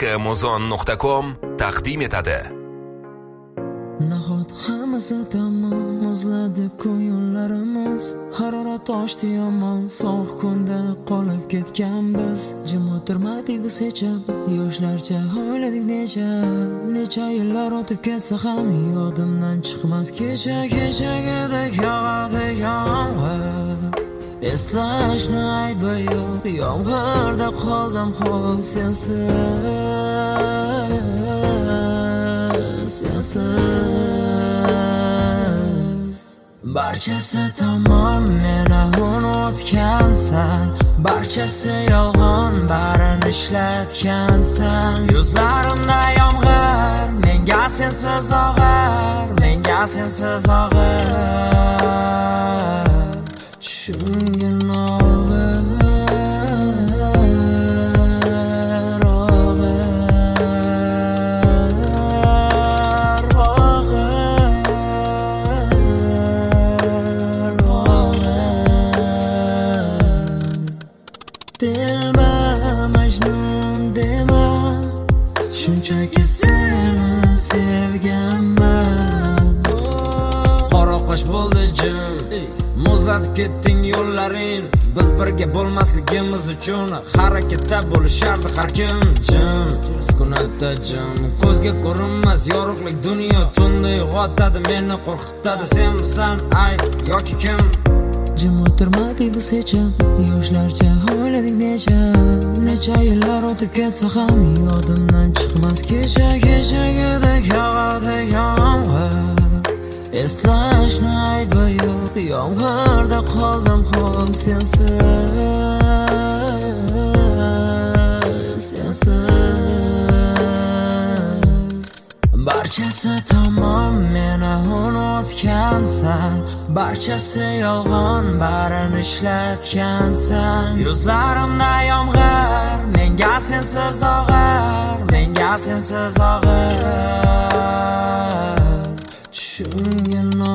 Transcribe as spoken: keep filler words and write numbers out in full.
amazon nuqta com taqdim etadi. Nahot hammasi tamom, muzladi ko'yinlarimiz, harorat oshdi yomon, sovuq kunda qolib ketganmiz. Jim o'tirmadik biz hech ham, yoshlarcha o'yladik necha, necha yillar o'tib ketsa ham yodimdan chiqmas kecha, kechagidek yog'adi yomg'ir. Eslashni aybi yo'q, yomg'irda qoldim xo'l sensiz, sensiz. Barchasi tamom, meni unutgansan, barchasi yolg'on, barini ishlatgansan. Yuzlarimda yomg'ir, menga sensiz og'ir, menga sensiz og'ir. Tushungin og'ir, Dilba Majnun dema, shunchaki seni sevganman. Qora qosh bo'ldi jim, muzlatib ketding yo'llaring. Biz birga bo'lmasligimiz uchun harakatda bo'lishardi har kim. Jim, sukunatda jim, ko'zga ko'rinmas yorug'lik dunyo tunda uyg'otadi, meni qo'rqitadi. Senmisan ay yoki kim? Jim o'tirmadik biz hech ham, yoshlarcha o'yladik necha, necha yillar o'tib ketsa ham yodimdan chiqmas kecha, kechagidek yog'adi yomg'ir. Eslashni aybi yo'q, yomg'irda qoldim xo'l sensiz, sensiz. Barchasi tamom, meni unutgansan, barchasi yolg'on, barini ishlatgansan. Yuzlarimda yomg'ir, menga sensiz og'ir, menga sensiz og'ir. Tushungin